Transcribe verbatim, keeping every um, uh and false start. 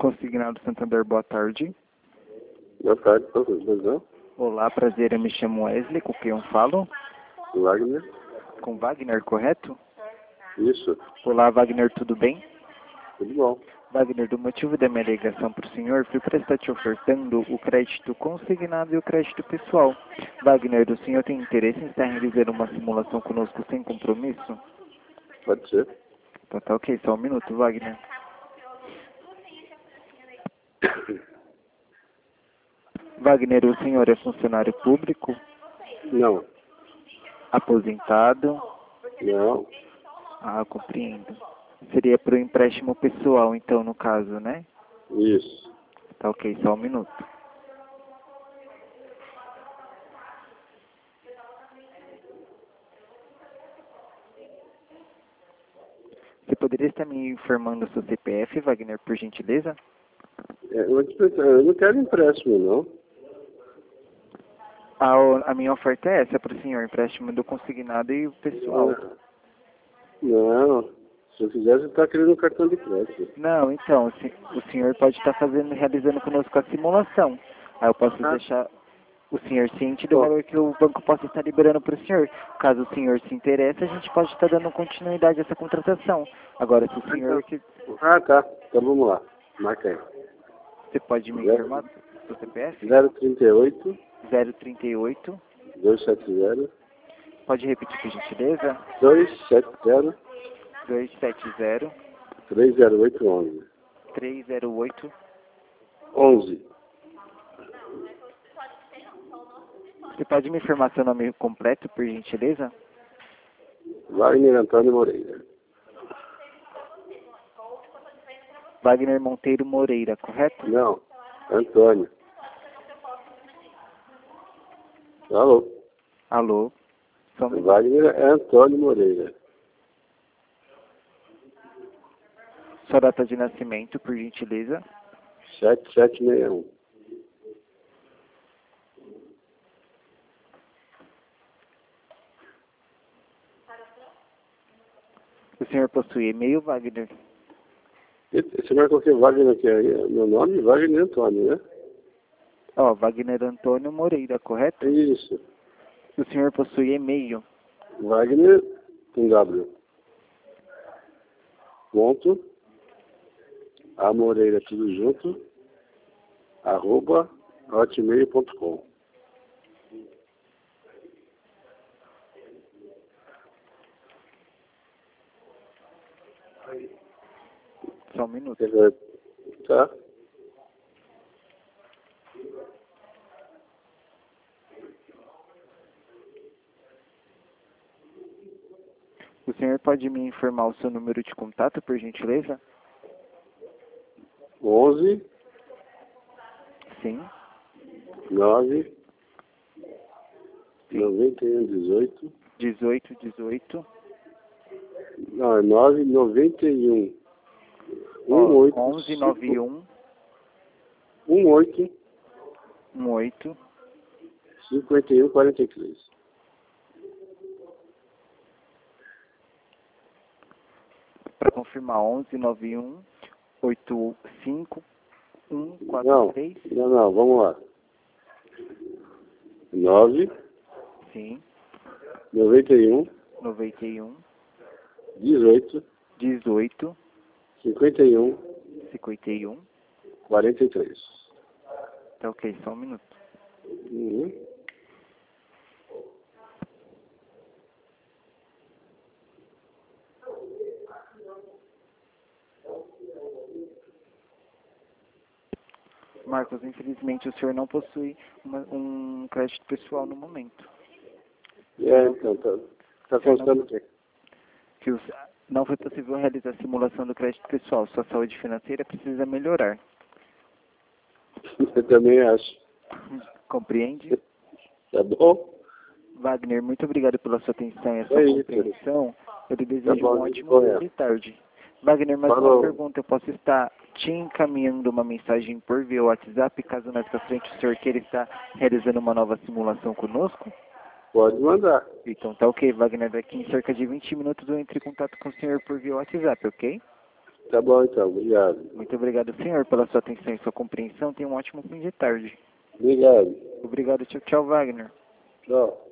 Consignado Santander, boa tarde. Boa tarde, professor. Olá, prazer, eu me chamo Wesley, com quem eu falo? Wagner. Com Wagner, correto? Isso, Olá, Wagner, tudo bem? tudo bom. Wagner, do motivo da minha ligação para o senhor, fui para estar te ofertando o crédito consignado e o crédito pessoal. Wagner, o senhor tem interesse em estar realizando uma simulação conosco sem compromisso? Pode ser. Então tá ok, só um minuto, Wagner. Wagner, o senhor é funcionário público? Não, Aposentado? não, Ah, compreendo. Seria para o empréstimo pessoal, então, no caso, né? isso. Tá ok, só um minuto. Você poderia estar me informando o seu C P F, Wagner, por gentileza? É, eu, vou te perguntar, eu não quero empréstimo, não. A, o- a minha oferta é essa para o senhor, empréstimo do consignado e o pessoal. Não, se eu quiser, você está querendo um cartão de crédito. Não, então, o, se- o senhor pode estar fazendo, realizando conosco a simulação. Aí eu posso Ah. deixar o senhor ciente do Bom. valor que o banco possa estar liberando para o senhor. Caso o senhor se interesse, a gente pode estar dando continuidade a essa contratação. Agora, se o senhor... que Ah, tá. Então vamos lá. Marca aí. Você pode me Zero. informar do seu C P F? zero trinta e oito, zero trinta e oito. duzentos e setenta, Pode repetir, por gentileza? duzentos e setenta, dois sete zero, trezentos e oito, onze. três zero oito. onze. Você pode me informar seu nome completo, por gentileza? Wagner Antônio Moreira. Wagner Monteiro Moreira, correto? Não, Antônio. Alô? Alô? Só um minuto. Wagner é Antônio Moreira. Sua data de nascimento, por gentileza? sete sete seis um. O senhor possui e-mail, Wagner? Você marcou que Wagner, que é meu nome? Wagner Antônio, né? Ó, Wagner Antônio Moreira, correto? Isso. O senhor possui e-mail? Wagner com W. Ponto. A Moreira tudo junto. Arroba hotmail ponto com. Só um minuto. Tá? O senhor pode me informar o seu número de contato, por gentileza? onze, Sim. nove, Sim. noventa e um, dezoito. dezoito dezoito. Não, é nove, noventa e um. Ó, um oito. onze noventa e um. um oito. um oito. cinquenta e um, quarenta e três. Para confirmar, onze noventa e um, oito cinco, um quatro Não, três. não, não, vamos lá. nove, Sim. noventa e um, noventa e um, dezoito, dezoito, cinquenta e um, cinquenta e um. quarenta e três. Tá ok, só um minuto. Uhum. Marcos, infelizmente o senhor não possui uma- um crédito pessoal no momento. É, então, tá, tá constando o quê? Que os, não foi possível realizar a simulação do crédito pessoal. Sua saúde financeira precisa melhorar. Eu também acho. Compreende? Tá bom? Wagner, muito obrigado pela sua atenção e a sua É isso. compreensão. Eu lhe desejo bom, um ótimo correto. dia e tarde. Wagner, mais Falou. uma pergunta. Eu posso estar te encaminhando uma mensagem por via WhatsApp, caso mais pra frente o senhor queira estar realizando uma nova simulação conosco? Pode mandar. Então tá ok, Wagner. Daqui em cerca de vinte minutos eu entro em contato com o senhor por via WhatsApp, ok? Tá bom então, obrigado. Muito obrigado, senhor, pela sua atenção e sua compreensão. Tenha um ótimo fim de tarde. Obrigado. Obrigado, tchau, tchau, Wagner. Tchau.